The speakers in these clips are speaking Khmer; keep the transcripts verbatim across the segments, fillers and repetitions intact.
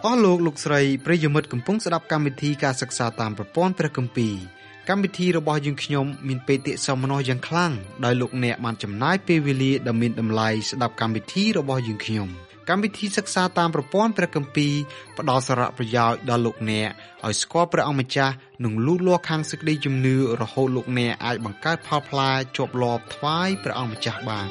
អស់លោកលោកស្រីប្រិយមិត្តកំពុងស្ដាប់កម្មវិធីការសិក្សាតាមប្រព័ន្ធព្រះគម្ពីរកម្មវិធីរបស់យើងខ្ញុំមានបេតិសោមនស្សយ៉ាងខ្លាំងដោយលោកអ្នកបានចំណាយពេលវេលាដ៏មានតម្លៃស្ដាប់កម្មវិធីរបស់យើងខ្ញុំកម្មវិធីសិក្សាតាមប្រព័ន្ធព្រះគម្ពីរផ្ដល់សារៈប្រយោជន៍ដល់លោកអ្នកឲ្យស្គាល់ព្រះអង្គម្ចាស់និងលូតលាស់ខាងសេចក្តីជំនឿរហូតលោកអ្នកអាចបង្កើតផលផ្លែជាប់លាប់ថ្វាយព្រះអង្គម្ចាស់បាន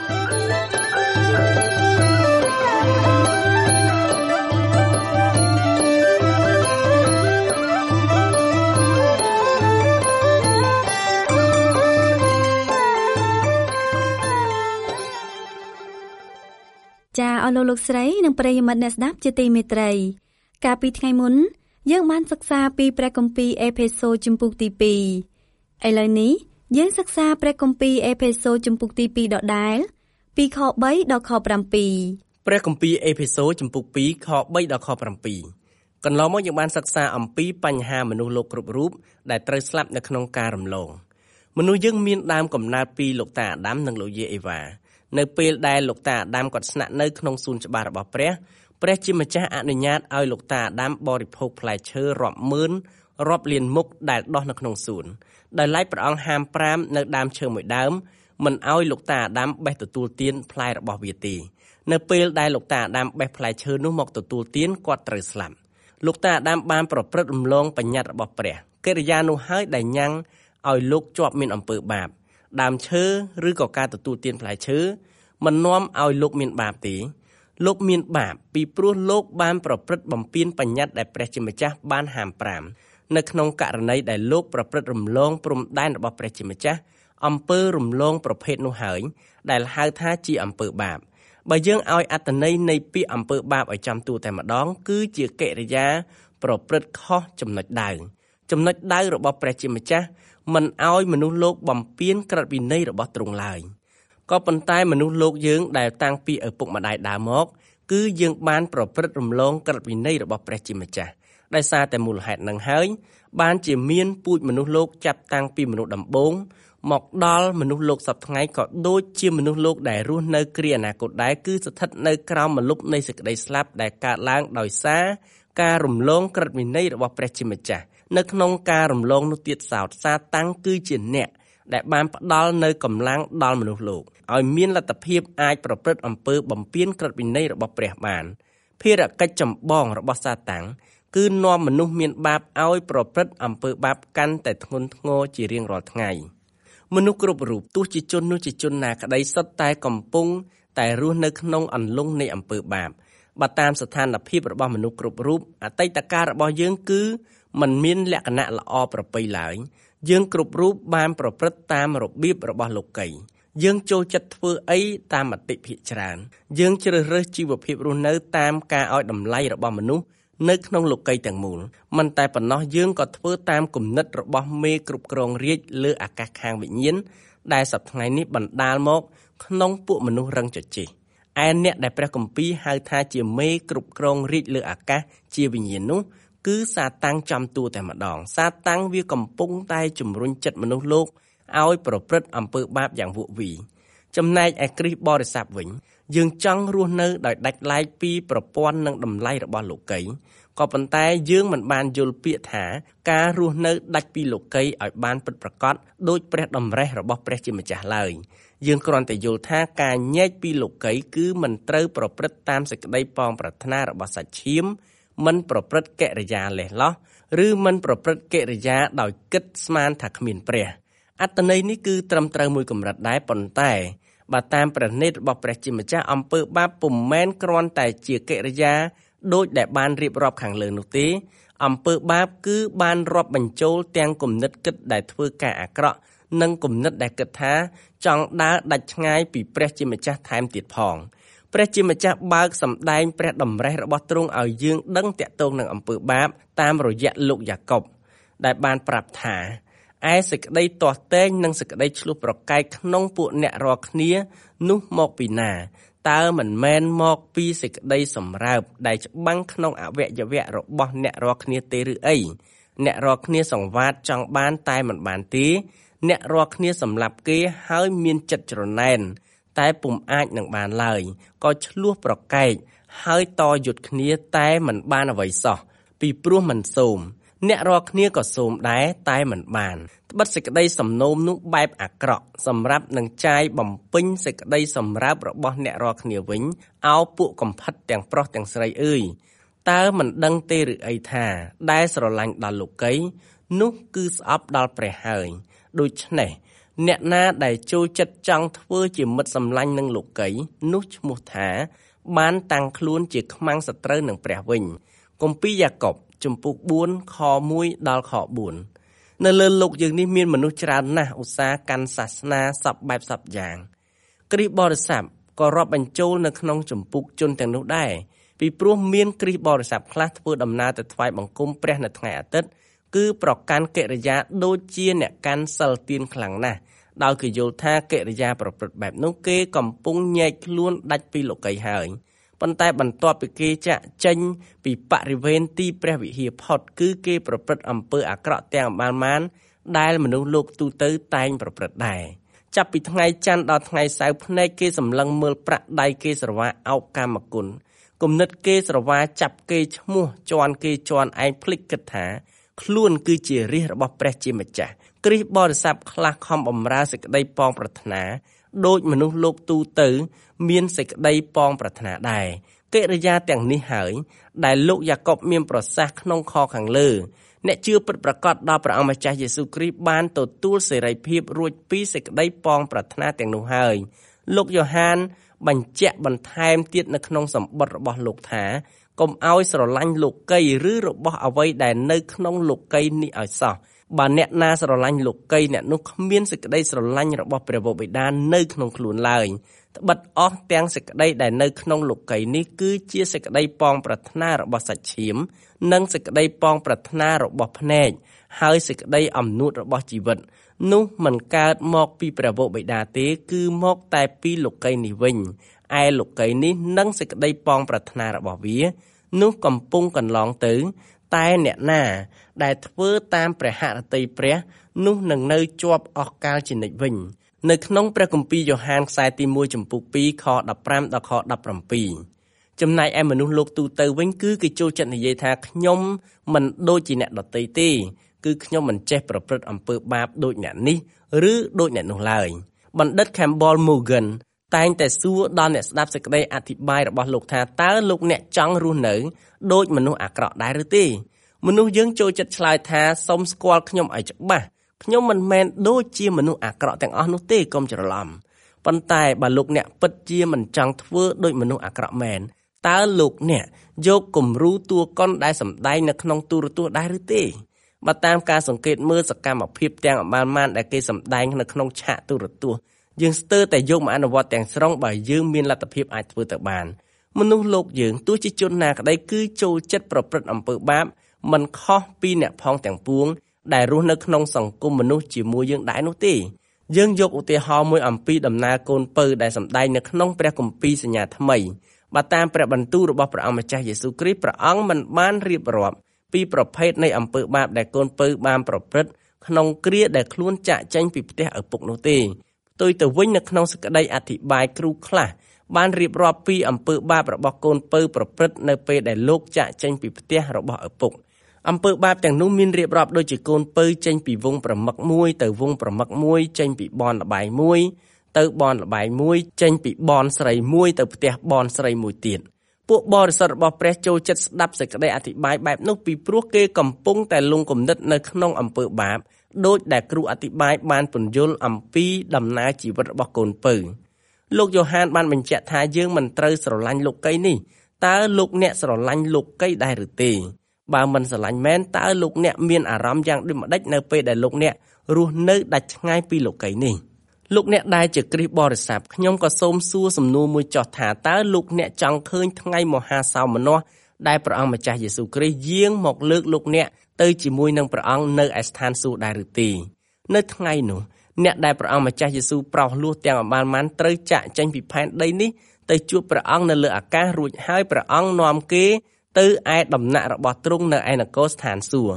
ចាអស់លោកលោកស្រីនិងប្រិយមិត្តអ្នកស្ដាប់ជាទីមេត្រីកាលពីថ្ងៃមុនយើងបានសិក្សាពីព្រះគម្ពីរអេផេសូរជំពូកទីពីរឥឡូវនេះយើងសិក្សាព្រះគម្ពីរអេផេសូរជំពូកទីពីរដដែលពីខបីដល់ខប្រាំពីរព្រះគម្ពីរអេផេសូរជំពូកពីរខបីដល់ខប្រាំពីរកន្លងមកយើងបានសិក្សាអំពីបញ្ហាមនុស្សលោកគ្រប់រូបដែលត្រូវស្លាប់នៅក្នុងការរំលងមនុស្សយើងមានដើមកំណើតពីលោកតាអាដាមនិងលោកយាយអេវ៉ានៅពេលដែលលោកតាអាដាមគាត់ស្នាក់នៅក្នុងសួនច្បាររបស់ព្រះព្រះជាម្ចាស់អនុញ្ញាតឲ្យលោកតាអាដាមបរិភោគផ្លែឈើរាប់ម៉ឺនរាប់លានមុខដែលដុះនៅក្នុងសួនដោយឡែកព្រះអង្គហាមប្រាមនៅដើមឈើមួយដើមមិនឲ្យលោកតាអាដាមបេះទទួលទានផ្លែរបស់វាទេនៅពេលដែលលោកតាអាដាមបេះផ្លែឈើនោះមកទទួលទានគាត់ត្រូវស្លាប់លោកតាអាដាមបានប្រព្រឹត្តរំលងបញ្ញត្តិរបស់ព្រះកិរិយានោះហើយដែលញ៉ាំងឲ្យលោកជាប់មានអំពើបាបដើមឈើឬក៏ការទទួលទានផ្លែឈើមិននាំឲ្យលោកមានបាបទេលោកមានបាបពីព្រោះលោកបានប្រព្រឹត្តបំពានបញ្ញត្តិដែលព្រះជាម្ចាស់បានហាមប្រាមនៅក្នុងករណីដែលលោកប្រព្រឹត្តរំលងព្រំដែនរបស់ព្រះជាម្ចាស់អំពើរំលងប្រភេទនោះហើយដែលហៅថាជាអំពើបាបបើយើងឲ្យអត្ថន័យនៃពាក្យអំពើបាបឲ្យចំទួតែម្ដងគឺជាកិរិយាប្រព្រឹត្តខុសចំណុចដៅចំណុចដៅរបស់ព្រះជាម្ចាស់មិនឲ្យមនុស្សលោកបំពានក្រឹតវិន័យរបស់ទ្រង់ឡើយក៏ប៉ុន្តែមនុស្សលោកយើងដែលតាំងពីឪពុកម្ដាយដើមមកគឺយើងបានប្រព្រឹត្តរំលងក្រឹតវិន័យរបស់ព្រះជាម្ចាស់ដោយសារតែមូលហេតុនឹងហើយបានជាមានពូជមនុស្សលោកចាប់តាំងពីមនុស្សដំបូងមកដល់មនុស្សលោកសពថ្ងៃក៏ដូចជាមនុស្សលោកដែលរស់នៅគ្រាអនាគតដែរគឺស្ថិតនៅក្រោមម្លប់នៃសេចក្តីស្លាប់ដែលកើតឡើងដោយសារការរំលងក្រឹតវិន័យរបស់ព្រះជាម្ចាស់នៅក្នុងការរំលងនោះទៀតសោតសាតាំងគឺជាអ្នកដែលបានផ្ដល់នៅកម្លាំងដល់មនុស្សលោកឲ្យមានលទ្ធភាពអាចប្រព្រឹត្តអំពើបំពានក្រឹតវិន័យរបស់ព្រះបានភារកិច្ចចម្បងរបស់សាតាំងគឺនាំមនុស្សមានបាបឲ្យប្រព្រឹត្តអំពើបាបកាន់តែធ្ងន់ធ្ងរជារៀងរាល់ថ្ងៃមនុស្សគ្រប់រូបទោះជាជននោះជាជនណាក្តីសុទ្ធតែកំពុងតែរស់នៅក្នុងអន្លង់នៃអំពើបាបបើតាមស្ថានភាពរបស់មនុស្សគ្រប់រូបអតីតកាលរបស់យើងគឺมันមានលក្ខណៈល្អប្រពៃឡើយយើងគ្រប់រូបបានប្រព្រឹត្តតាមរបៀបរបស់លោកីយើងចូលចិត្តធ្វើអីតាមមតិភាគច្រើនយើងជ្រើសរើសជីវភាពរស់នៅតាមការឲ្យតម្លៃរបស់មនុស្សនៅក្នុងលោកីទាំងមូលមិនតែប៉ុណ្ណោះយើងក៏ធ្វើតាមគំនិតរបស់មេគ្រប់គ្រងរាជលើអាកាសខាងវិញ្ញាណដែលសប្តាហ៍នេះបណ្ដាលមកក្នុងពួកមនុស្សរឹងជជែកឯអ្នកដែលព្រះគម្ពីរហៅថាជាមេគ្រប់គ្រងរាជលើអាកាសជាវិញ្ញាណនោះគឺសាតាំងចំតួតែម្ដងសាតាំងវាកំពុងតែជំរុញចិត្តមនុស្សលោកឲ្យប្រព្រឹត្តអំពើបាបយ៉ាងវក់វីចំណែកឯគ្រីស្ទបរិស័ទវិញយើងចង់រស់នៅដោយដាច់ឡែកពីប្រព័ន្ធនិងតម្លៃរបស់លោកីក៏ប៉ុន្តែយើងមិនបានយល់ពាក្យថាការរស់នៅដាច់ពីលោកីឲ្យបានពិតប្រាកដដោយព្រះតម្រេះរបស់ព្រះជាម្ចាស់ឡើយយើងគ្រាន់តែយល់ថាការញែកពីលោកីគឺមិនត្រូវប្រព្រឹត្តតាមសេចក្តីប៉ងប្រាថ្នារបស់សាច់ឈាមមិនប្រព្រឹត្តកិរិយាលេះលោះឬមិនប្រព្រឹត្តកិរិយាដោយគិតស្មានថាគ្មានព្រះអត្ថន័យនេះគឺត្រឹមត្រូវមួយកម្រិតដែរប៉ុន្តែបើតាមព្រះនេតរបស់ព្រះជាម្ចាស់អំពើបាបពុំមែនគ្រាន់តែជាកិរិយាដូចដែលបានរៀបរាប់ខាងលើនោះទេអំពើបាបគឺបានរាប់បញ្ចូលទាំងគំនិតគិតដែលធ្វើការអាក្រក់និងគំនិតដែលគិតថាចង់ដើរដាច់ឆ្ងាយពីព្រះជាម្ចាស់ថែមទៀតផងព្រះជាម្ចាស់បើកសម្ដែងព្រះតម្រេះរបស់ទ្រង់ឲ្យយើងដឹងតាក់ទងនឹងអំពើបាបតាមរយៈលោកយ៉ាកុបដែលបានប្រាប់ថាឯសេចក្តីទាស់ទែងនិងសេចក្តីឆ្លោះប្រកែកក្នុងពួកអ្នករាល់គ្នានោះមកពីណាតើមិនមែនមកពីសេចក្តីសម្រើបដែលច្បាំងក្នុងអវយវៈរបស់អ្នករាល់គ្នាទេឬអីអ្នករាល់គ្នាសង្វាតចង់បានតែមិនបានទេអ្នករាល់គ្នាសម្លាប់គេហើយមានចិត្តច្រណែនតែពុំអាចនឹងបានឡើយក៏ឆ្លោះប្រកែកហើយតយុទ្ធគ្នាតែមិនបានអ្វីសោះពីព្រោះមិនសូមអ្នករាល់គ្នាក៏សូមដែរតែមិនបានត្បិតសេចក្តីសំណូមនោះបែបអាក្រក់សម្រាប់នឹងចាយបំពេញសេចក្តីសម្រាប់របស់អ្នករាល់គ្នាវិញអោពួកកំផិតទាំងប្រុសទាំងស្រីអើយតើមិនដឹងទេឬអីថាដែលស្រឡាញ់ដល់លោកីនោះគឺស្អប់ដល់ព្រះហើយដូច្នេះអ្នកណាដែលចូលចិត្តចង់ធ្វើជាមិត្តសម្លាញ់នឹងលោកីនោះឈ្មោះថាបានតាំងខ្លួនជាខ្មាំងសត្រូវនឹងព្រះវិញគម្ពីរយ៉ាកុបជំពូកបួនខមួយដល់ខបួននៅលើលោកយើងនេះមានមនុស្សច្រើនណាស់ឧស្សាហ៍កាន់សាសនាសពបែបសពយ៉ាងគ្រីស្ទបរិស័ទក៏រាប់បញ្ចូលនៅក្នុងជំពូកជនទាំងនោះដែរពីព្រោះមានគ្រីស្ទបរិស័ទខ្លះធ្វើដំណើរទៅថ្វាយបង្គំព្រះនៅថ្ងៃអាទិត្យគឺប្រកាន់កិរិយាដូចជាអ្នកកាន់សិលទានខ្លាំងណាស់ដោយគេយល់ថាកិរិយាប្រព្រឹត្តបែបនោះគេកំពុងញែកខ្លួនដាច់ពីលោកីហើយប៉ុន្តែបន្ទាប់ពីគេចាក់ចេញពីបរិវេណទីព្រះវិហារផុតគឺគេប្រព្រឹត្តអំពើអាក្រក់ទាំងបានបានដែលមនុស្សលោកទូទៅតែងប្រព្រឹត្តដែរចាប់ពីថ្ងៃច័ន្ទដល់ថ្ងៃសៅរ៍ភ្នែកគេសម្លឹងមើលប្រាក់ដៃគេស្រវាអោបកាមគុណគំនិតគេស្រវាចាប់គេឈ្មោះជន់គេជន់ឯងភ្លេចគិតថាខ្លួនគឺជារាជរបស់ព្រះជាម្ចាស់គ្រីស្ទបរិស័ទខ្លះខំបំរើសេចក្តីប៉ងប្រាថ្នាដោយមនុស្សលោកទូទៅមានសេចក្តីប៉ងប្រាថ្នាដែរកិរិយាទាំងនេះហើយដែលលោកយ៉ាកុបមានប្រសាសន៍ក្នុងខខាងលើអ្នកជឿពិតប្រាកដដល់ព្រះអង្គម្ចាស់យេស៊ូវគ្រីស្ទបានទទួលសេរីភាពរួចពីសេចក្តីប៉ងប្រាថ្នាទាំងនោះហើយលោកយ៉ូហានបញ្ជាក់បន្ថែមទៀតនៅក្នុងសម្បត្តិរបស់លោកថាកុំឲ្យស្រឡាញ់លោកីឬរបស់អ្វីដែលនៅក្នុងលោកីនេះឲ្យសោះបើអ្នកណាស្រឡាញ់លោកីអ្នកនោះគ្មានសេចក្តីស្រឡាញ់របស់ព្រះវរបិតានៅក្នុងខ្លួនឡើយត្បិតអស់ទាំងសេចក្តីដែលនៅក្នុងលោកីនេះគឺជាសេចក្តីប៉ងប្រាថ្នារបស់សាច់ឈាមនិងសេចក្តីប៉ងប្រាថ្នារបស់ភ្នែកហើយសេចក្តីអំនួតរបស់ជីវិតនោះមិនកើតមកពីព្រះវរបិតាទេគឺមកតែពីលោកីនេះវិញឯលោកីនេះនិងសេចក្តីប៉ងប្រាថ្នារបស់វានោះកំពុងកន្លងទៅតែអ្នកណាដែលធ្វើតាមព្រះហឫទ័យព្រះនោះនឹងនៅជាប់អស់កាលជានិច្ចវិញនៅក្នុងព្រះគម្ពីរយ៉ូហានខ្សែទីមួយចំពុកពីរខដប់ប្រាំដល់ខដប់ប្រាំពីរចំណែកឯមនុស្សលោកទូទៅវិញគឺគេចូលចិត្តនិយាយថាខ្ញុំមិនដូចជាអ្នកដទៃទេគឺខ្ញុំមិនចេះប្រព្រឹត្តអំពើបាបដូចអ្នកនេះឬដូចអ្នកនោះឡើយបណ្ឌិត Campbell Morgan តែងតែសួរដល់អ្នកស្ដាប់សេចក្តីអធិប្បាយរបស់លោកថាតើលោកអ្នកចង់រស់នៅដូចមនុស្សអាក្រក់ដែរឬទេមនុស្សយើងចូលចិត្តឆ្លើយថាសូមស្គាល់ខ្ញុំឲ្យច្បាស់ខ្ញុំមិនមែនដូចជាមនុស្សអាក្រក់ទាំងអស់នោះទេកុំច្រឡំប៉ុន្តែបើលោកអ្នកពិតជាមិនចង់ធ្វើដូចមនុស្សអាក្រក់មែនតើលោកអ្នកយកគំរូតួកុនដែលសម្ដែងនៅក្នុងទូរទស្សន៍ដែរឬទេបើតាមការសង្កេតមើលសកម្មភាពទាំងអបានមានដែលគេសម្ដែងនៅក្នុងឆាកទូរទស្សន៍យើងស្ទើរតែយកមកអនុវត្តទាំងស្រុងបើយើងមានលទ្ធភាពអាចធ្វើទៅបានមនុស្សលោកយើងទោះជាជនណាក្តីគឺចូលចិត្តប្រព្រឹត្តអំពើបាបមិនខុសពីអ្នកផងទាំងពួងដែលរស់នៅក្នុងសង្គមមនុស្សជាមួយយើងដែរនោះទេយើងយកឧទាហរណ៍មួយអំពីដំណើរកូនពៅដែលសម្ដែងនៅក្នុងព្រះគម្ពីរសញ្ញាថ្មីបើតាមព្រះបន្ទូលរបស់ព្រះអង្គម្ចាស់យេស៊ូវគ្រីស្ទព្រះអង្គមិនបានរៀបរាប់ពីប្រភេទនៃអំពើបាបដែលកូនពៅបានប្រព្រឹត្តក្នុងគ្រាដែលខ្លួនចាក់ចេញពីផ្ទះឪពុកនោះទេផ្ទុយទៅវិញនៅក្នុងសេចក្តីអធិប្បាយគ្រូខ្លះបានរៀបរាប់ពីអំពើបាបរបស់កូនពៅប្រព្រឹត្តនៅពេលដែលលោកចាក់ចេញពីផ្ទះរបស់ឪពុកអំពើបាបទាំងនោះមានរៀបរាប់ដូចជាកូនពៅចេញពីវងប្រមឹកមួយទៅវងប្រមឹកមួយចេញពីបនលបាយមួយទៅបនលបាយមួយចេញពីបនស្រីមួយទៅផ្ទះបនស្រីមួយទៀតពួកបរិសុទ្ធរបស់ព្រះចូលចិត្តស្ដាប់សេចក្តីអធិប្បាយបែបនោះពីព្រោះគេកំពុងតែលង់គំនិតនៅក្នុងអំពើបាបដោយដែលគ្រូអធិប្បាយបានពន្យល់អំពីដំណើរជីវិតរបស់កូនពៅលោកយ៉ូហានបានបញ្ជាក់ថាយើងមិនត្រូវស្រឡាញ់លោកីនេះតើលោកអ្នកស្រឡាញ់លោកីដែរឬទេបើមិនស្រឡាញ់មែនតើលោកអ្នកមានអារម្មណ៍យ៉ាងដូចម្ដេចនៅពេលដែលលោកអ្នករស់នៅដាច់ឆ្ងាយពីលោកីនេះលោកអ្នកដែលជាគ្រីស្ទបរិស័ទខ្ញុំក៏សូមសួរសំណួរមួយចោះថាតើលោកអ្នកចង់ឃើញថ្ងៃមហាសោមនស្សដែលព្រះអង្គម្ចាស់យេស៊ូវគ្រីស្ទយាងមកលើកលោកអ្នកទៅជាមួយនឹងព្រះអង្គនៅឯស្ថានសួគ៌ដែរឬទេនៅថ្ងៃនោះអ្នកដែលព្រះអង្គម្ចាស់យេស៊ូវប្រោសលោះទាំងអបានបានត្រូវចាក់ចេញពីផែនដីនេះទៅជួបព្រះអង្គនៅលើអាកាសរួចហើយព្រះអង្គនាំគេទៅឯដំណាក់របស់ទ្រង់នៅឯនគរស្ថានសួគ៌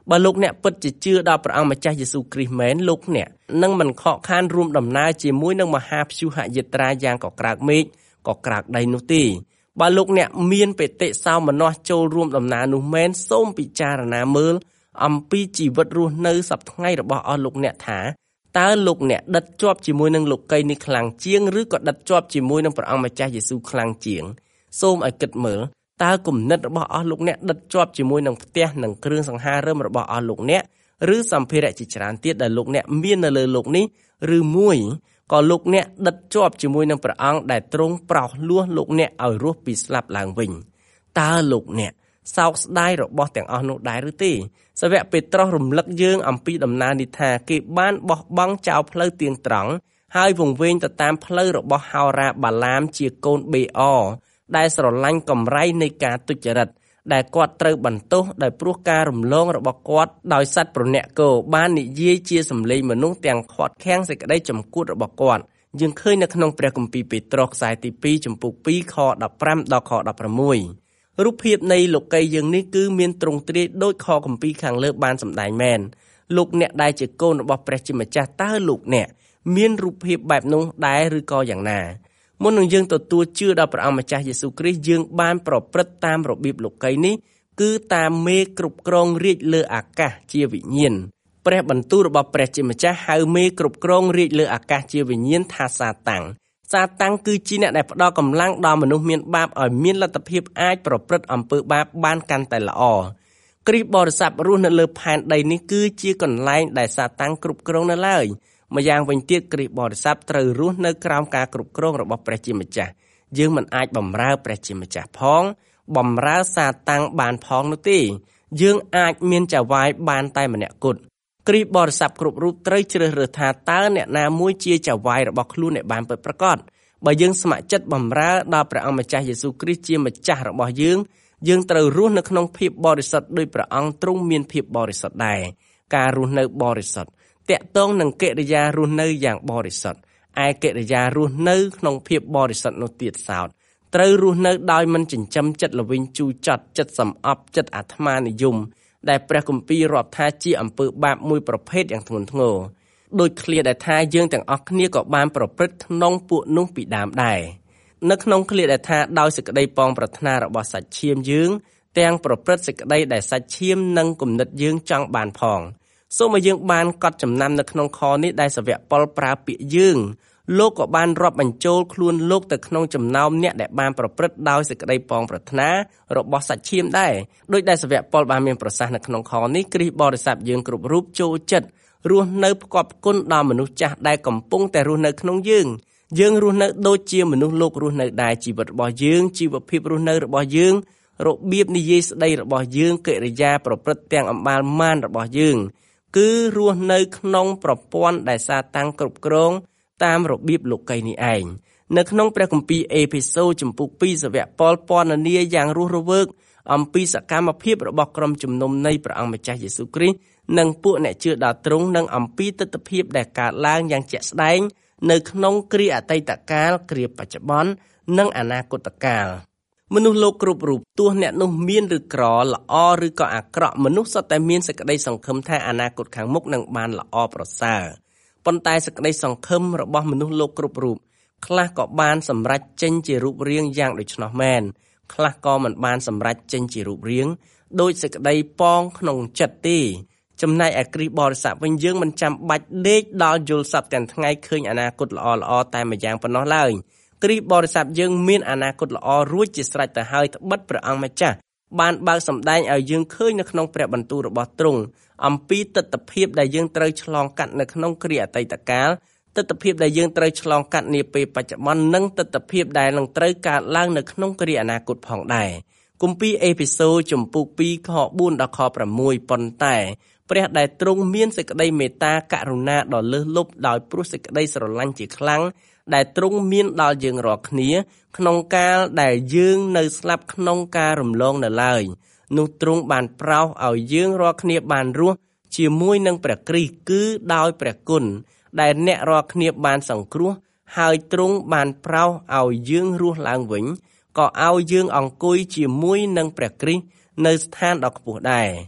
បើលោកអ្នកពិតជាជឿដល់ព្រះអង្គម្ចាស់យេស៊ូវគ្រីស្ទមែនលោកអ្នកនឹងមិនខកខានរួមដំណើរជាមួយនឹងមហាព្យុហយាត្រាយ៉ាងកក្រើកមេឃកក្រើកដីនោះទេបើលោកអ្នកមានបេតិសោមនស្សចូលរួមដំណើរនោះមែនសូមពិចារណាមើលអំពីជីវិតរស់នៅសប្តាហ៍របស់អស់លោកអ្នកថាតើលោកអ្នកដិតជាប់ជាមួយនឹងលោកីនេះខ្លាំងជាងឬក៏ដិតជាប់ជាមួយនឹងព្រះអង្គម្ចាស់យេស៊ូវខ្លាំងជាងសូមឲ្យគិតមើលតើគំនិតរបស់អស់លោកអ្នកដិតជាប់ជាមួយនឹងផ្ទះនិងគ្រឿងសង្ហារឹមរបស់អស់លោកអ្នកឬសម្ភារៈជាច្រើនទៀតដែលលោកអ្នកមាននៅលើโลกនេះឬមួយក៏លោកអ្នកដិតជាប់ជាមួយនឹងព្រះអង្គដែលទ្រង់ប្រោសលួសលោកអ្នកឲ្យរស់ពីស្លាប់ឡើងវិញតើលោកអ្នកសោកស្ដាយរបស់ទាំងអស់នោះដែរឬទេសាវកពេត្រុសរំលឹកយើងអំពីដំណើរនេះថាគេបានបោះបង់ចោលផ្លូវទៀងត្រង់ហើយវង្វេងទៅតាមផ្លូវរបស់ហោរាបាឡាមជាកូនបេអដែលស្រឡាញ់កម្រៃនៃការទុច្ចរិតដែលគាត់ត្រូវបន្ទោសដោយព្រោះការរំលងរបស់គាត់ដោយសត្វប្រញាក់គោបាននិយាយជាសម្លេងមនុស្សទាំងខាត់ខាំងសេចក្តីចំគួតរបស់គាត់យើងឃើញនៅក្នុងព្រះគម្ពីរពេត្រុសខ្សែទីពីរចំពុកពីរខដប់ប្រាំដល់ខដប់ប្រាំមួយរូបភាពនៃលោកីយើងនេះគឺមានទ្រង់ទ្រាយដោយខគម្ពីរខាងលើបានសម្ដែងមែនលោកអ្នកដែលជាកូនរបស់ព្រះជាម្ចាស់តើលោកអ្នកមានរូបភាពបែបនោះដែរឬក៏យ៉ាងណាមុននឹងយើងទទួលជឿដល់ព្រះអង្គម្ចាស់យេស៊ូវគ្រីស្ទយើងបានប្រព្រឹត្តតាមរបៀបលោកីនេះគឺតាមមេគ្រប់គ្រងរាជលើអាកាសជាវិញ្ញាណព្រះបន្ទូលរបស់ព្រះជាម្ចាស់ហៅមេគ្រប់គ្រងរាជលើអាកាសជាវិញ្ញាណថាសាតាំងសាតាំងគឺជាអ្នកដែលផ្ដល់កម្លាំងដល់មនុស្សមានបាបឲ្យមានលទ្ធភាពអាចប្រព្រឹត្តអំពើបាបបានកាន់តែល្អគ្រីស្ទបរិស័ទរស់នៅលើផែនដីនេះគឺជាកន្លែងដែលសាតាំងគ្រប់គ្រងនៅឡើយម្យ៉ាងវិញទៀតគ្រីស្ទបរិស័ទត្រូវរស់នៅក្រោមការគ្រប់គ្រងរបស់ព្រះជាម្ចាស់យើងមិនអាចបម្រើព្រះជាម្ចាស់ផងបម្រើសាតាំងបានផងនោះទេយើងអាចមានចៅហ្វាយបានតែម្នាក់គត់គ្រីស្ទបរិស័ទគ្រប់រូបត្រូវជ្រើសរើសថាតើអ្នកណាមួយជាចៅហ្វាយរបស់ខ្លួនដែលបានពិតប្រាកដបើយើងស្ម័គ្រចិត្តបម្រើដល់ព្រះអង្គម្ចាស់យេស៊ូវគ្រីស្ទជាម្ចាស់របស់យើងយើងត្រូវរស់នៅក្នុងភាពបរិសុទ្ធដោយព្រះអង្គទ្រង់មានភាពបរិសុទ្ធដែរការរស់នៅបរិសុទ្ធតាក់ទងនឹងកិរិយារស់នៅយ៉ាងបរិសុទ្ធឯកិរិយារស់នៅក្នុងភាពបរិសុទ្ធនោះទៀតសោតត្រូវរស់នៅដោយមិនចិញ្ចឹមចិត្តល្វីងជូរចត់ចិត្តសំអប់ចិត្តអាត្មានិយមដែលព្រះគម្ពីររាប់ថាជាអំពើបាបមួយប្រភេទយ៉ាងធ្ងន់ធ្ងរដោយឃ្លាដែលថាយើងទាំងអស់គ្នាក៏បានប្រព្រឹត្តក្នុងពួកនោះពីដើមដែរនៅក្នុងឃ្លាដែលថាដោយសេចក្តីប៉ងប្រាថ្នារបស់សាច់ឈាមយើងទាំងប្រព្រឹត្តសេចក្តីដែលសាច់ឈាមនិងគំនិតយើងចង់បានផងសូមឲ្យយើងបានកត់ចំណាំនៅក្នុងខនេះដែលសាវកប៉ុលប្រើពាក្យយើងលោកក៏បានរាប់បញ្ចូលខ្លួនលោកទៅក្នុងចំណោមអ្នកដែលបានប្រព្រឹត្តដោយសេចក្តីប៉ងប្រាថ្នារបស់សាច់ឈាមដែរដោយដែលសាវកប៉ុលបានមានប្រសាសន៍នៅក្នុងខនេះគ្រីស្ទបរិស័ទយើងគ្រប់រូបចូលចិត្តរស់នៅផ្គប់ផ្គុនដល់មនុស្សចាស់ដែលកំពុងតែរស់នៅក្នុងយើងយើងរស់នៅដូចជាមនុស្សលោករស់នៅដែរជីវិតរបស់យើងជីវភាពរស់នៅរបស់យើងរបៀបនិយាយស្ដីរបស់យើងកិរិយាប្រព្រឹត្តទាំងអំបាលម៉ានរបស់យើងគឺរស់នៅក្នុងប្រព័ន្ធដែលសាតាំងគ្រប់គ្រងតាមរបៀបលោកីនេះឯងនៅក្នុងព្រះគម្ពីរអេភេសូចំពុកពីរសាវកប៉ុលពណ៌នាយ៉ាងរស់រវើកអំពីសកម្មភាពរបស់ក្រុមជំនុំនៃព្រះអង្គម្ចាស់យេស៊ូវគ្រីស្ទនិងពួកអ្នកជឿដល់ទ្រង់និងអំពីទិដ្ឋភាពដែលកើតឡើងយ៉ាងជាក់ស្ដែងនៅក្នុងគ្រាអតីតកាលគ្រាបច្ចុប្បន្ននិងអនាគតកាលមនុស្សលោកគ្រប់រូបទោះអ្នកនោះមានឬក្រល្អឬក៏អាក្រក់មនុស្សសុទ្ធតែមានសេចក្តីសង្ឃឹមថាអនាគតខាងមុខនឹងបានល្អប្រសើរប៉ុន្តែសេចក្តីសង្ឃឹមរបស់មនុស្សលោកគ្រប់រូបខ្លះក៏បានសម្រេចចេញជារូបរាងយ៉ាងដូច្នោះមែនខ្លះក៏មិនបានសម្រេចចេញជារូបរាងដោយសេចក្តីប៉ងក្នុងចិត្តទេចំណែកឯគ្រីស្ទបរិស័ទវិញយើងមិនចាំបាច់ដេកដល់យល់សប្តាហ៍ទាំងថ្ងៃឃើញអនាគតល្អល្អតែម្យ៉ាងប៉ុណ្ណោះឡើយគ្រីស្ទបរិស័ទយើងមានអនាគតល្អរួចជាស្រេចទៅហើយត្បិតព្រះអង្គម្ចាស់បានបើកសម្ដែងឲ្យយើងឃើញនៅក្នុងព្រះបន្ទូលរបស់ទ្រង់អំពីទិដ្ឋភាពដែលយើងត្រូវឆ្លងកាត់នៅក្នុងគ្រាអតីតកាលទិដ្ឋភាពដែលយើងត្រូវឆ្លងកាត់នាពេលបច្ចុប្បន្ននិងទិដ្ឋភាពដែលនឹងត្រូវកើតឡើងនៅក្នុងគ្រាអនាគតផងដែរគម្ពីរអេភេសូចំពុកពីរខបួនដល់ខប្រាំមួយប៉ុន្តែព្រះដែលទ្រង់មានសេចក្តីមេត្តាករុណាដ៏លើសលប់ដោយព្រោះសេចក្តីស្រឡាញ់ជាខ្លាំងដែលទ្រង់មានដល់យើងរាល់គ្នាក្នុងកាលដែលយើងនៅស្លាប់ក្នុងការរំលងនៅឡើយនោះទ្រង់បានប្រោសឲ្យយើងរាល់គ្នាបានរស់ជាមួយនឹងព្រះគ្រីស្ទគឺដោយព្រះគុណដែលអ្នករាល់គ្នាបានសង្គ្រោះហើយទ្រង់បានប្រោសឲ្យយើងរស់ឡើងវិញក៏ឲ្យយើងអង្គុយជាមួយនឹងព្រះគ្រីស្ទនៅស្ថានដ៏ខ្ពស់ដែរ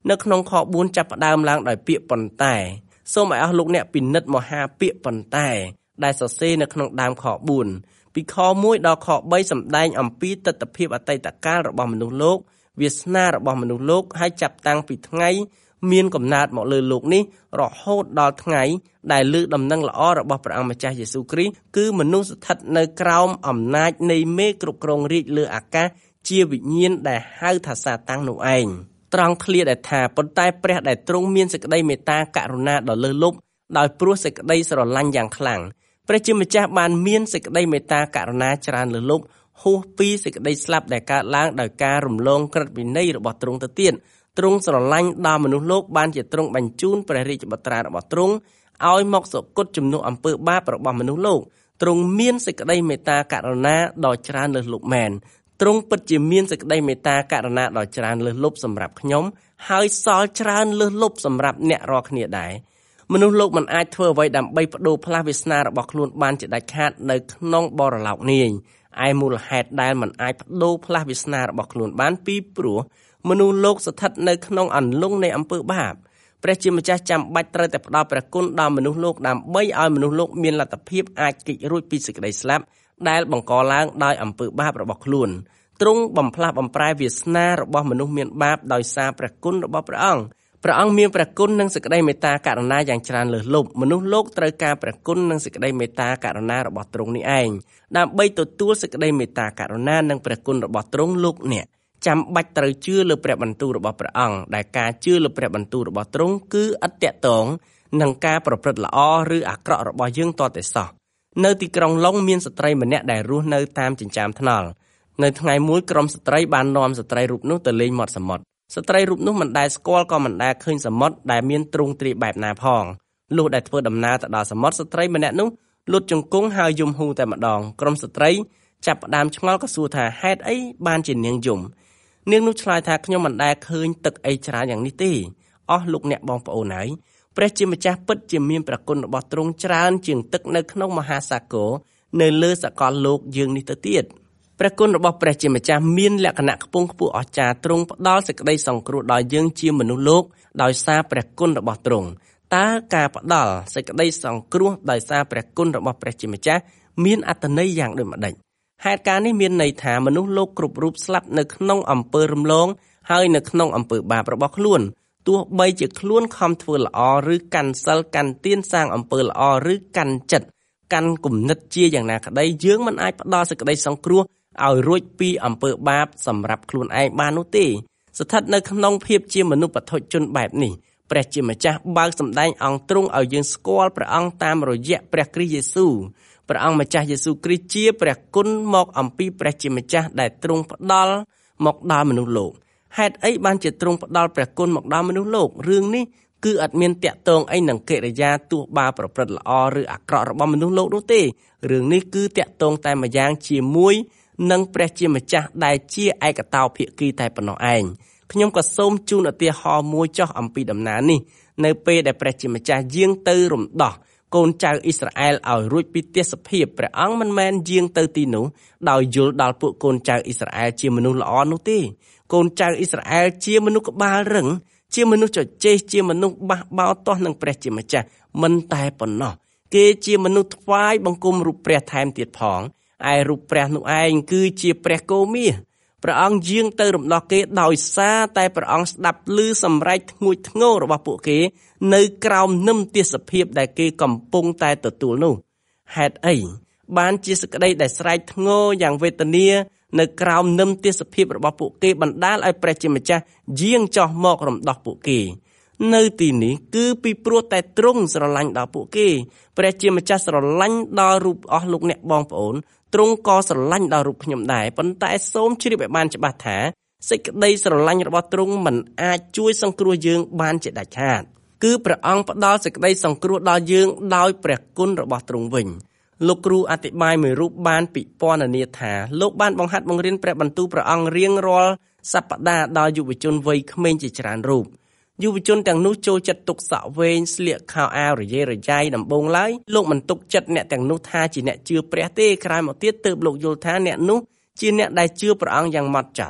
នៅក្នុងខបួនចាប់ផ្ដើមឡើងដោយពាក្យប៉ុន្តែសូមឲ្យអស់លោកអ្នកពិនិត្យមកហាពាក្យប៉ុន្តែដែលសរសេរនៅក្នុងដើមខបួនពីខមួយដល់ខបីសម្ដែងអំពីទិដ្ឋភាពអតីតកាលរបស់មនុស្សលោកវាសនារបស់មនុស្សលោកហើយចាប់តាំងពីថ្ងៃមានកំណើតមកលើលោកនេះរហូតដល់ថ្ងៃដែលលើកដំណឹងល្អរបស់ព្រះអង្គម្ចាស់យេស៊ូវគ្រីស្ទគឺមនុស្សស្ថិតនៅក្រោមអំណាចនៃមេគ្រប់គ្រងរាជលើអាកាសជាវិញ្ញាណដែលហៅថាសាតាំងនោះឯងត្រង់ឃ្លាដែលថាប៉ុន្តែព្រះដែលទ្រង់មានសេចក្តីមេត្តាករុណាដ៏លើសលប់ដោយព្រោះសេចក្តីស្រឡាញ់យ៉ាងខ្លាំងព្រះជាម្ចាស់បានមានសេចក្តីមេត្តាករុណាច្រើនលើសលប់ហួសពីសេចក្តីស្លាប់ដែលកើតឡើងដោយការរំលងក្រឹតវិន័យរបស់ទ្រង់ទៅទៀតទ្រង់ស្រឡាញ់ដល់មនុស្សលោកបានជាទ្រង់បញ្ជូនព្រះរាជបុត្រារបស់ទ្រង់ឲ្យមកសុគតជំនួសអំពើបាបរបស់មនុស្សលោកទ្រង់មានសេចក្តីមេត្តាករុណាដ៏ច្រើនលើសលប់មែនទ្រង់ពិតជាមានសេចក្តីមេត្តាករុណាដ៏ច្រើនលើសលប់សម្រាប់ខ្ញុំហើយសល់ច្រើនលើសលប់សម្រាប់អ្នករាល់គ្នាដែរមនុស្សលោកមិនអាចធ្វើអ្វីដើម្បីបដូរផ្លាស់វាសនារបស់ខ្លួនបានជាដាច់ខាតនៅក្នុងបរលោកនេះឯមូលហេតុដែលមិនអាចបដូរផ្លាស់វាសនារបស់ខ្លួនបានពីព្រោះមនុស្សលោកស្ថិតនៅក្នុងអន្លង់នៃអំពើបាបព្រះជាម្ចាស់ចាំបាច់ត្រូវតែផ្ដល់ព្រះគុណដល់មនុស្សលោកដើម្បីឲ្យមនុស្សលោកមានលទ្ធភាពអាចគេចរួចពីសេចក្តីស្លាប់ដែលបង្កឡើងដោយអំពើបាបរបស់ខ្លួនទ្រង់បំផ្លាស់បំប្រែវាសនារបស់មនុស្សមានបាបដោយសារព្រះគុណរបស់ព្រះអង្គព្រះអង្គមានព្រះគុណនិងសេចក្តីមេត្តាករុណាយ៉ាងច្រើនលើសលប់មនុស្សលោកត្រូវការព្រះគុណនិងសេចក្តីមេត្តាករុណារបស់ទ្រង់នេះឯងដើម្បីទទួលសេចក្តីមេត្តាករុណានិងព្រះគុណរបស់ទ្រង់លោកអ្នកចាំបាច់ត្រូវជឿលើព្រះបន្ទូលរបស់ព្រះអង្គដែលការជឿលើព្រះបន្ទូលរបស់ទ្រង់គឺឥតតាក់ទងនឹងការប្រព្រឹត្តល្អឬអាក្រក់របស់យើងតតែសោះនៅទីក្រុងឡុងមានស្ត្រីម្នាក់ដែលរស់នៅតាមចិញ្ចើមថ្នល់នៅថ្ងៃមួយក្រុមស្ត្រីបាននាំស្ត្រីរូបនោះទៅលេងមាត់សមុទ្រស្ត្រីរូបនោះមិនដែលស្គាល់ក៏មិនដែលឃើញសមុទ្រដែលមានទ្រង់ទ្រាយបែបណាផងលុះដែលធ្វើដំណើរទៅដល់សមុទ្រស្ត្រីម្នាក់នោះលុតជង្គង់ហើយយំហ៊ូតែម្ដងក្រុមស្ត្រីចាប់ផ្ដើមឆ្ងល់ក៏សួរថាហេតុអីបានជានាងយំនាងនោះឆ្លើយថាខ្ញុំមិនដែលឃើញទឹកអីច្រើនយ៉ាងនេះទេអស់លោកអ្នកបងប្អូនហើយព្រះជាម្ចាស់ពិតជាមានព្រះគុណរបស់ទ្រង់ច្រើនជាងទឹកនៅក្នុងមហាសាគរនៅលើសកលលោកយើងនេះទៅទៀតព្រះគុណរបស់ព្រះជាម្ចាស់មានលក្ខណៈខ្ពង់ខ្ពស់អស្ចារ្យទ្រង់ផ្ដល់សេចក្តីសង្គ្រោះដល់យើងជាមនុស្សលោកដោយសារព្រះគុណរបស់ទ្រង់តើការផ្ដល់សេចក្តីសង្គ្រោះដោយសារព្រះគុណរបស់ព្រះជាម្ចាស់មានអត្ថន័យយ៉ាងដូចម្តេចហេតុការណ៍នេះមានន័យថាមនុស្សលោកគ្រប់រូបស្លាប់នៅក្នុងអំពើរំលងហើយនៅក្នុងអំពើបាបរបស់ខ្លួនទោះបីជាខ្លួនខំធ្វើល្អឬកាន់សិលកាន់ទានសាងអំពើល្អឬកាន់ចិត្តកាន់គំនិតជាយ៉ាងណាក្តីយើងមិនអាចផ្ដល់សេចក្តីសង្គ្រោះឲ្យរួចពីអំពើបាបសម្រាប់ខ្លួនឯងបាននោះទេស្ថិតនៅក្នុងភាពជាមនុស្សបឋិជនបែបនេះព្រះជាម្ចាស់បើកសម្ដែងអង្គទ្រង់ឲ្យយើងស្គាល់ព្រះអង្គតាមរយៈព្រះគ្រីស្ទយេស៊ូវព្រះអង្គម្ចាស់យេស៊ូវគ្រីស្ទជាព្រះគុណមកអំពីព្រះជាម្ចាស់ដែលទ្រង់ផ្ដល់មកដល់មនុស្សលោកហេតុអីបានជាទ្រង់ផ្ដល់ព្រះគុណមកដល់មនុស្សលោករឿងនេះគឺអត់មានតាក់ទងអីនឹងកិរិយាទោះបើប្រព្រឹត្តល្អឬអាក្រក់របស់មនុស្សលោកនោះទេរឿងនេះគឺតាក់ទងតែម្យ៉ាងជាមួយនឹងព្រះជាម្ចាស់ដែលជាឯកតោភាគីតែប៉ុណ្ណោះឯងខ្ញុំក៏សូមជូនឧទាហរណ៍មួយចោះអំពីដំណើរនេះនៅពេលដែលព្រះជាម្ចាស់យាងទៅរំដោះកូនចៅអ៊ីស្រាអែលឲ្យរួចពីទេសភាពព្រះអង្គមិនមែនយាងទៅទីនោះដោយយល់ដល់ពួកកូនចៅអ៊ីស្រាអែលជាមនុស្សល្អនោះទេកូនចៅអ៊ីស្រាអែលជាមនុស្សក្បាលរឹងជាមនុស្សជជែកជាមនុស្សបះបោរទាស់នឹងព្រះជាម្ចាស់មិនតែប៉ុណ្ណោះគេជាមនុស្សថ្វាយបង្គំរូបព្រះថែមទៀតផងឯរូបព្រះនោះឯងគឺជាព្រះគោមាសព្រះអង្គយាងទៅរំដោះគេដោយសារតែព្រះអង្គស្ដាប់ឮសម្រែកធ្ងួចធ្ងររបស់ពួកគេនៅក្រោមនឹមទេសភាពដែលគេកំពុងតែទទួលនោះហេតុអីបានជាសេចក្តីដែលស្រែកធ្ងរយ៉ាងវេទនានៅក្រោមនឹមទេសភាពរបស់ពួកគេបណ្ដាលឲ្យព្រះជាម្ចាស់យាងចុះមករំដោះពួកគេនៅទីនេះគឺពីព្រោះតែទ្រង់ស្រឡាញ់ដល់ពួកគេព្រះជាម្ចាស់ស្រឡាញ់ដល់រូបអស់លោកអ្នកបងប្អូនទ្រង់ក៏ស្រឡាញ់ដល់រូបខ្ញុំដែរប៉ុន្តែសូមជ្រាបឲ្យបានច្បាស់ថាសេចក្តីស្រឡាញ់របស់ទ្រង់មិនអាចជួយសង្គ្រោះយើងបានជាដាច់ខាតគឺព្រះអង្គផ្ដល់សេចក្តីសង្គ្រោះដល់យើងដោយព្រះគុណរបស់ទ្រង់វិញលោកគ្រូអធិប្បាយមួយរូបបានពិពណ៌នាថាលោកបានបង្ហាត់បង្រៀនព្រះបន្ទូលព្រះអង្គរៀងរាល់សប្តាហ៍ដល់យុវជនវ័យក្មេងជាច្រើនរូបយុវជនទាំងនោះចូលចិត្តទុកសក់វែងស្លៀកខោអាវរយេរយាយដំបូងឡើយលោកមិនទុកចិត្តអ្នកទាំងនោះថាជាអ្នកជឿព្រះទេក្រោយមកទៀតទើបលោកយល់ថាអ្នកនោះជាអ្នកដែលជឿព្រះអង្គយ៉ាងម៉ត់ចត់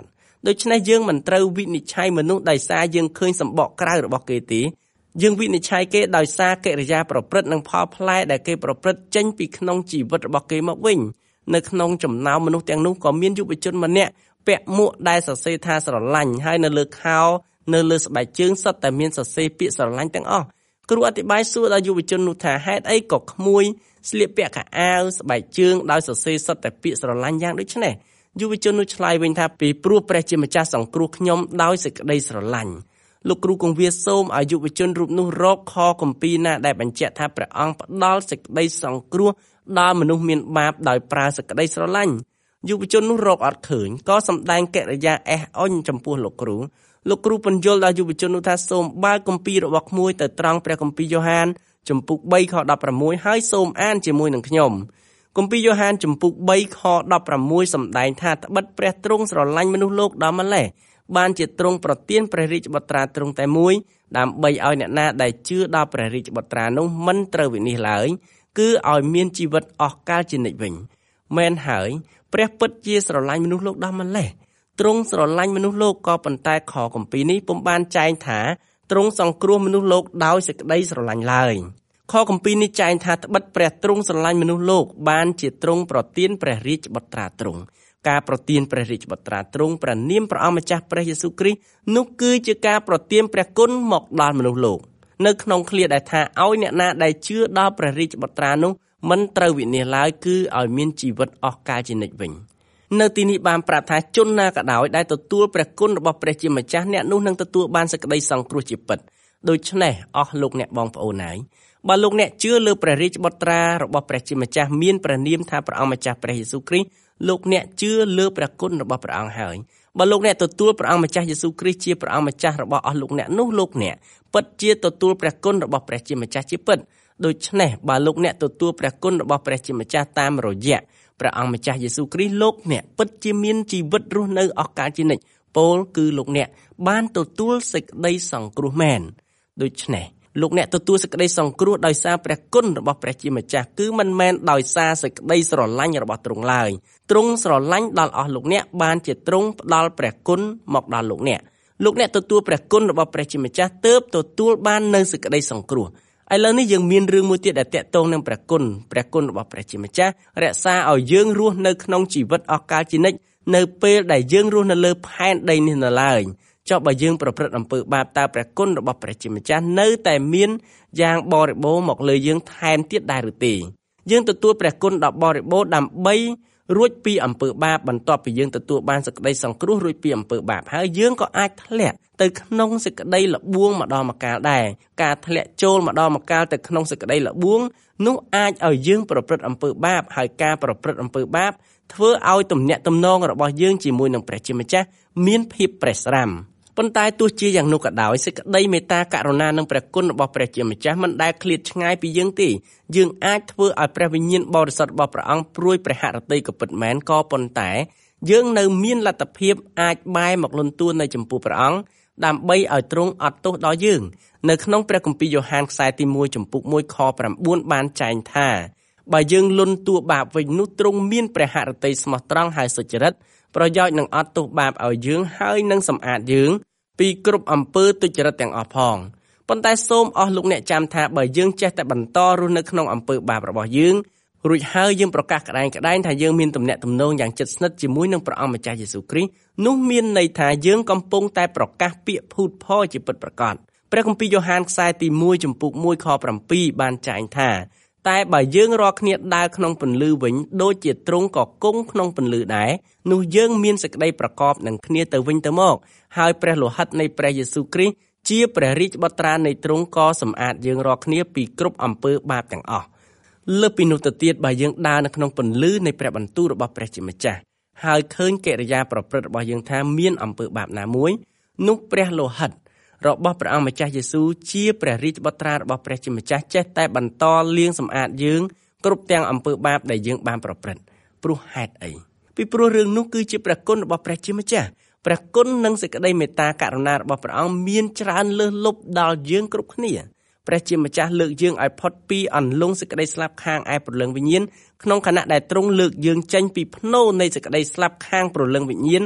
ដូច្នេះយើងមិនត្រូវវិនិច្ឆ័យមនុស្សដោយសារយើងឃើញសម្បកក្រៅរបស់គេទេយើងវិនិច្ឆ័យគេដោយសារកិរិយាប្រព្រឹត្តនិងផលផ្លែដែលគេប្រព្រឹត្តចេញពីក្នុងជីវិតរបស់គេមកវិញនៅក្នុងចំណោមមនុស្សទាំងនោះក៏មានយុវជនម្នាក់ពាក់មួកដែលសរសេរថាស្រឡាញ់ហើយនៅលើខោនៅលើស្បែកជើងសុទ្ធតែមានសរសេរពាក្យស្រឡាញ់ទាំងអស់គ្រូអធិប្បាយសួរដល់យុវជននោះថាហេតុអីក៏ក្មួយស្លៀកពាក់ខោអាវស្បែកជើងដោយសរសេរសុទ្ធតែពាក្យស្រឡាញ់យ៉ាងដូចនេះយុវជននោះឆ្លើយវិញថាពីព្រោះព្រះជាម្ចាស់សង្គ្រោះខ្ញុំដោយសេចក្តីស្រឡាញ់លោកគ្រូគង្វាលសូមឲ្យយុវជនរូបនោះរកខគម្ពីរណាដែលបញ្ជាក់ថាព្រះអង្គផ្ដល់សេចក្តីសង្គ្រោះដល់មនុស្សមានបាបដោយប្រើសេចក្តីស្រឡាញ់យុវជននោះរកអត់ឃើញក៏សម្ដែងកិរិយាអេះអុញចំពោះលោកគ្រូលោកគ្រូពន្យល់ដល់យុវជននោះថាសូមបើកគម្ពីររបស់ក្មួយទៅត្រង់ព្រះគម្ពីរយ៉ូហានជំពូកបីខដប់ប្រាំមួយហើយសូមអានជាមួយនឹងខ្ញុំគម្ពីរយ៉ូហានជំពូកបីខដប់ប្រាំមួយសម្ដែងថាត្បិតព្រះទ្រង់ស្រឡាញ់មនុស្សលោកដល់ម្ល៉េះបានជាទ្រង់ប្រទានព្រះរាជបុត្រាទ្រង់តែមួយដើម្បីឲ្យអ្នកណាដែលជឿដល់ព្រះរាជបុត្រានោះមិនត្រូវវិនិច្ឆ័យឡើយគឺឲ្យមានជីវិតអស់កលជានិច្ចវិញមែនហើយព្រះពិតជាស្រឡាញ់មនុស្សលោកដល់ម្ល៉េះទ្រង់ស្រឡាញ់មនុស្សលោកក៏ប៉ុន្តែខគម្ពីរនេះពុំបានចែងថាទ្រង់សង្គ្រោះមនុស្សលោកដោយសេចក្តីស្រឡាញ់ឡើយខគម្ពីរនេះចែងថាត្បិតព្រះទ្រង់ស្រឡាញ់មនុស្សលោកបានជាទ្រង់ប្រទានព្រះរាជបុត្រាទ្រង់ការប្រទានព្រះរាជបុត្រាទ្រង់ព្រះនាមព្រះអង្គម្ចាស់ព្រះយេស៊ូវគ្រីស្ទនោះគឺជាការប្រទានព្រះគុណមកដល់មនុស្សលោកនៅក្នុងឃ្លាដែលថាឲ្យអ្នកណាដែលជឿដល់ព្រះរាជបុត្រានោះមិនត្រូវវិនាសឡើយគឺឲ្យមានជីវិតអស់កលជានិច្ចវិញនៅទីនេះបានប្រាប់ថាជនណាក៏ដោយដែលទទួលព្រះគុណរបស់ព្រះជាម្ចាស់អ្នកនោះនឹងទទួលបានសេចក្តីសង្គ្រោះជាពិតដូច្នេះអស់លោកអ្នកបងប្អូនហើយបើលោកអ្នកជឿលើព្រះរាជបុត្រារបស់ព្រះជាម្ចាស់មានព្រះនាមថាព្រះអង្គម្ចាស់ព្រះយេស៊ូវគ្រីស្ទលោកអ្នកជឿលើព្រះគុណរបស់ព្រះអង្គហើយបើលោកអ្នកទទួលព្រះអង្គម្ចាស់យេស៊ូវគ្រីស្ទជាព្រះអង្គម្ចាស់របស់អស់លោកអ្នកនោះលោកអ្នកពិតជាទទួលព្រះគុណរបស់ព្រះជាម្ចាស់ជាពិតដូច្នេះបើលោកអ្នកទទួលព្រះគុណរបស់ព្រះជាម្ចាស់តាមរយៈព្រះអង្គម្ចាស់យេស៊ូវគ្រីស្ទលោកអ្នកពិតជាមានជីវិតរស់នៅអស់កលជានិច្ចពោលគឺលោកអ្នកបានទទួលសេចក្តីសង្គ្រោះមែនដូច្នេះលោកអ្នកទទួលសេចក្តីសង្គ្រោះដោយសារព្រះគុណរបស់ព្រះជាម្ចាស់គឺមិនមែនដោយសារសេចក្តីស្រឡាញ់របស់ទ្រង់ឡើយទ្រង់ស្រឡាញ់ដល់អស់លោកអ្នកបានជាទ្រង់ផ្ដល់ព្រះគុណមកដល់លោកអ្នកលោកអ្នកទទួលព្រះគុណរបស់ព្រះជាម្ចាស់ទើបទទួលបាននូវសេចក្តីសង្គ្រោះឥឡូវនេះយើងមានរឿងមួយទៀតដែលតាក់ទងនឹងព្រះគុណព្រះគុណរបស់ព្រះជាម្ចាស់រក្សាឲ្យយើងរស់នៅក្នុងជីវិតអស់កលជានិច្ចនៅពេលដែលយើងរស់នៅលើផែនដីនេះនៅឡើយចុះបើយើងប្រព្រឹត្តអំពើបាបតើព្រះគុណរបស់ព្រះជាម្ចាស់នៅតែមានយ៉ាងបរិបូរណ៍មកលើយើងថែមទៀតដែរឬទេយើងទទួលព្រះគុណដ៏បរិបូរណ៍ដើម្បីរួចពីអំពើបាបបន្ទាប់ពីយើងទទួលបានសេចក្តីសង្គ្រោះរួចពីអំពើបាបហើយយើងក៏អាចធ្លាក់ទៅក្នុងសេចក្តីល្បួងម្ដងម្កាលដែរការធ្លាក់ចូលម្ដងម្កាលទៅក្នុងសេចក្តីល្បួងនោះអាចឲ្យយើងប្រព្រឹត្តអំពើបាបហើយការប្រព្រឹត្តអំពើបាបធ្វើឲ្យទំនាក់ទំនងរបស់យើងជាមួយនឹងព្រះជាម្ចាស់មានភាពប្រេះស្រាំប៉ុន្តែទោះជាយ៉ាងនោះក៏ដោយសេចក្តីមេត្តាករុណានិងព្រះគុណរបស់ព្រះជាម្ចាស់មិនដែលឃ្លាតឆ្ងាយពីយើងទេយើងអាចធ្វើឲ្យព្រះវិញ្ញាណបរិសុទ្ធរបស់ព្រះអង្គព្រួយព្រះហឫទ័យក៏ពិតមែនក៏ប៉ុន្តែយើងនៅមានលទ្ធភាពអាចបែរមកលន់តួនៅចំពោះព្រះអង្គដើម្បីឲ្យទ្រង់អត់ទោសដល់យើងនៅក្នុងព្រះគម្ពីរយ៉ូហានខ្សែទីមួយចំពុកមួយខប្រាំបួនបានចែងថាបើយើងលន់តួបាបវិញនោះទ្រង់មានព្រះហឫទ័យស្មោះត្រង់ហើយសុចរិតប្រយោជន៍នឹងអត់ទោសបាបឲ្យយើងហើយនឹងសម្អាតយើងពីគ្រប់អំពើទុច្ចរិតទាំងអស់ផងប៉ុន្តែសូមអស់លោកអ្នកចាំថាបើយើងចេះតែបន្តរស់នៅក្នុងអំពើបាបរបស់យើងរួចហើយយើងប្រកាសក្តែងក្តែងថាយើងមានទំនាក់ទំនងយ៉ាងជិតស្និទ្ធជាមួយនឹងព្រះអង្គម្ចាស់យេស៊ូវគ្រីស្ទនោះមានន័យថាយើងកំពុងតែប្រកាសពាក្យភូតភរជាពិតប្រាកដព្រះគម្ពីរយ៉ូហានខ្សែទីមួយចំពុកមួយខប្រាំពីរបានចែងថាតែបើយើងរាល់គ្នាដើរក្នុងពន្លឺវិញដូចជាទ្រង់ក៏គង់ក្នុងពន្លឺដែរនោះយើងមានសេចក្តីប្រកបនឹងគ្នាទៅវិញទៅមកហើយព្រះលោហិតនៃព្រះយេស៊ូវគ្រីស្ទជាព្រះរាជបុត្រានៃទ្រង់ក៏សម្អាតយើងរាល់គ្នាពីគ្រប់អំពើបាបទាំងអស់លើសពីនោះទៅទៀតបើយើងដើរនៅក្នុងពន្លឺនៃព្រះបន្ទូលរបស់ព្រះជាម្ចាស់ហើយឃើញកិរិយាប្រព្រឹត្តរបស់យើងថាមានអំពើបាបណាមួយនោះព្រះលោហិតរបស់ព្រះអង្គម្ចាស់យេស៊ូវជាព្រះរាជបុត្រារបស់ព្រះជាម្ចាស់ចេះតែបន្តលាងសម្អាតយើងគ្រប់ទាំងអំពើបាបដែលយើងបានប្រព្រឹត្តព្រោះហេតុអីពីព្រោះរឿងនោះគឺជាព្រះគុណរបស់ព្រះជាម្ចាស់ព្រះគុណនិងសេចក្តីមេត្តាករុណារបស់ព្រះអង្គមានច្រើនលើសលប់ដល់យើងគ្រប់គ្នាព្រះជាម្ចាស់លើកយើងឲ្យផុតពីអន្លង់សេចក្តីស្លាប់ខាងឯព្រលឹងវិញ្ញាណក្នុងខណៈដែលទ្រង់លើកយើងចេញពីភ្នូរនៃសេចក្តីស្លាប់ខាងព្រលឹងវិញ្ញាណ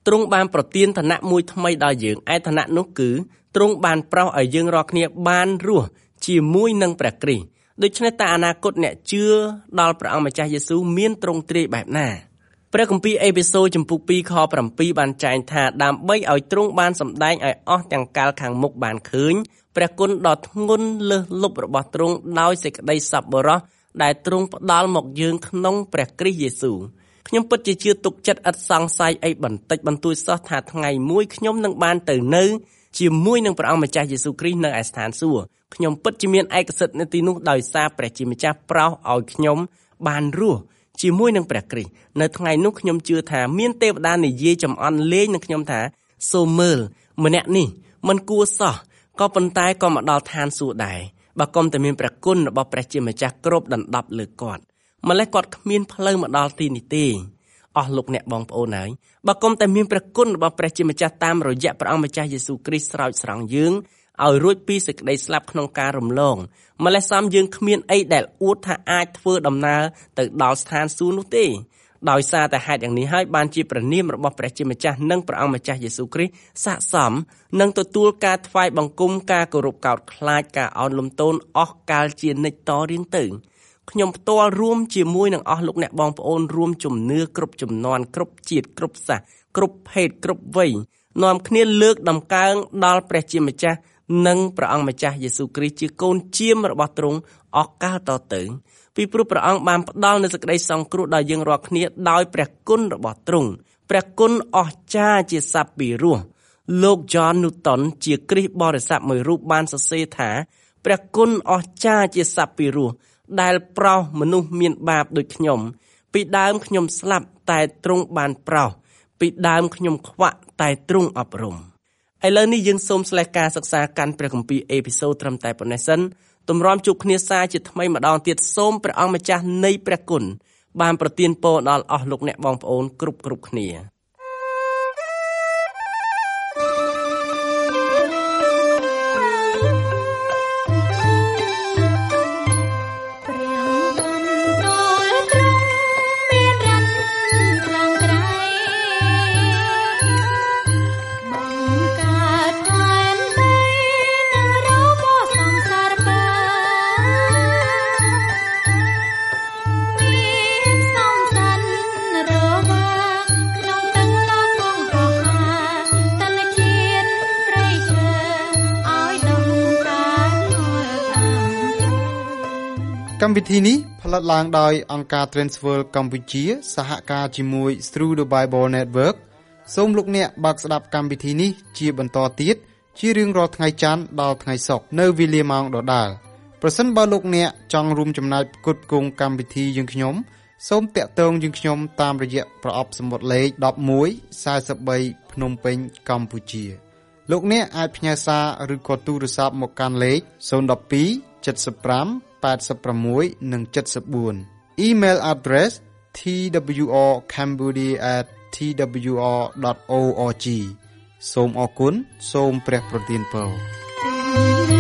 ទ្រង់បានប្រទានឋានៈមួយថ្មីដល់យើងឯឋានៈនោះគឺទ្រង់បានប្រោសឲ្យយើងរាល់គ្នាបានរស់ជាមួយនឹងព្រះគ្រីស្ទដូច្នេះតើអនាគតអ្នកជឿដល់ព្រះអង្គម្ចាស់យេស៊ូវមានទ្រង់ទ្រាយបែបណាព្រះគម្ពីរអេភេសូចំពុកពីរខប្រាំពីរបានចែងថាដើម្បីឲ្យទ្រង់បានសម្ដែងឲ្យអស់ទាំងកាលខាងមុខបានឃើញព្រះគុណដ៏ធ្ងន់លើសលប់របស់ទ្រង់ដោយសេចក្តីសប្បុរសដែលទ្រង់ផ្ដល់មកយើងក្នុងព្រះគ្រីស្ទយេស៊ូវខ្ញុំពិតជាជឿទុកចិត្តឥតសង្ស័យអីបន្តិចបន្តួចសោះថាថ្ងៃមួយខ្ញុំនឹងបានទៅនៅជាមួយនឹងព្រះអង្គម្ចាស់យេស៊ូវគ្រីស្ទនៅឯស្ថានសួគ៌ខ្ញុំពិតជាមានឯកសិទ្ធិនៅទីនោះដោយសារព្រះជាម្ចាស់ប្រោសឲ្យខ្ញុំបានរស់ជាមួយនឹងព្រះគ្រីស្ទនៅថ្ងៃនោះខ្ញុំជឿថាមានទេវតានិយាយចំអន់លេងនឹងខ្ញុំថាសូមមើលម្នាក់នេះមិនគួរសោះក៏ប៉ុន្តែក៏មកដល់ឋានសួគ៌ដែរបើគុំតែមានព្រះគុណរបស់ព្រះជាម្ចាស់គ្របដណ្ដប់លើគាត់ម្លេះគាត់គ្មានផ្លូវមកដល់ទីនេះទេអស់លោកអ្នកបងប្អូនហើយបើគុំតែមានព្រះគុណរបស់ព្រះជាម្ចាស់តាមរយៈព្រះអង្គម្ចាស់យេស៊ូវគ្រីស្ទស្រោចស្រង់យើងឲ្យរួចពីសេចក្តីស្លាប់ក្នុងការរំលងម្លេះសំយើងគ្មានអីដែលអួតថាអាចធ្វើដំណើរទៅដល់ស្ថានសួគ៌នោះទេដោយសារតែហេតុយ៉ាងនេះហើយបានជាព្រះនាមរបស់ព្រះជាម្ចាស់និងព្រះអង្គម្ចាស់យេស៊ូវគ្រីស្ទស័ក្តិសមនឹងទទួលការថ្វាយបង្គំការគោរពកោតខ្លាចការអោនលំទោនអស់កាលជានិច្ចតរៀងទៅខ្ញុំផ្ទាល់រួមជាមួយនឹងអស់លោកអ្នកបងប្អូនរួមជំនឿគ្រប់ជំនាន់គ្រប់ជាតិគ្រប់សាសគ្រប់ភេទគ្រប់វ័យនាំគ្នាលើកដំកើងដល់ព្រះជាម្ចាស់និងព្រះអង្គម្ចាស់យេស៊ូវគ្រីស្ទជាកូនជាមរបស់ទ្រង់អស់កាលតទៅពីព្រោះព្រះអង្គបានផ្ដល់នូវសេចក្តីសង្គ្រោះដល់យើងរាល់គ្នាដោយព្រះគុណរបស់ទ្រង់ព្រះគុណអស្ចារ្យជាសព្វពីរោះលោក John Newton ជាគ្រីស្ទបរិស័ទមួយរូបបានសរសេរថាព្រះគុណអស្ចារ្យជាសព្វពីរោះដែលប្រោសមនុស្សមានបាបដូចខ្ញុំពីដើមខ្ញុំស្លាប់តែទ្រង់បានប្រោសពីដើមខ្ញុំខ្វាក់តែទ្រង់អប់រំឥឡូវនេះយើងសូមស្លេះការសិក្សាកាន់ព្រះគម្ពីរអេភេសូត្រឹមតែប៉ុណ្ណេះសិនទម្រាំជួបគ្នាសារជាថ្មីម្ដងទៀតសូមព្រះអង្គម្ចាស់នៃព្រះគុណបានប្រទានពរដល់អស់លោកអ្នកបងប្អូនគ្រប់គ្រប់គ្នាកម្មវិធីនេះផលិតឡើងដោយអង្គការ Transworld កម្ពុជាសហការជាមួយ Through the Bible Network សូមលោកអ្នកបើកស្ដាប់កម្មវិធីនេះជាបន្តទៀតជារៀងរាល់ថ្ងៃច័ន្ទដល់ថ្ងៃសុក្រនៅវេលាម៉ោងដដែលប្រសិនបើលោកអ្នកចង់រួមចំណែកផ្គត់ផ្គង់កម្មវិធីយើងខ្ញុំសូមតាក់ទងយើងខ្ញុំតាមរយៈប្រអប់សំបុត្រលេខដប់មួយ សែសិបបីភ្នំពេញកម្ពុជាលោកអ្នកអាចផ្ញើសារឬក៏ទូរស័ព្ទមកកាន់លេខศูนย์ một hai เจ็ดสิบห้า แปดสิบหก និង เจ็ดสิบสี่ Email address t w r cambodia at t w r dot org សូមអរគុណសូមព្រះប្រទានពរ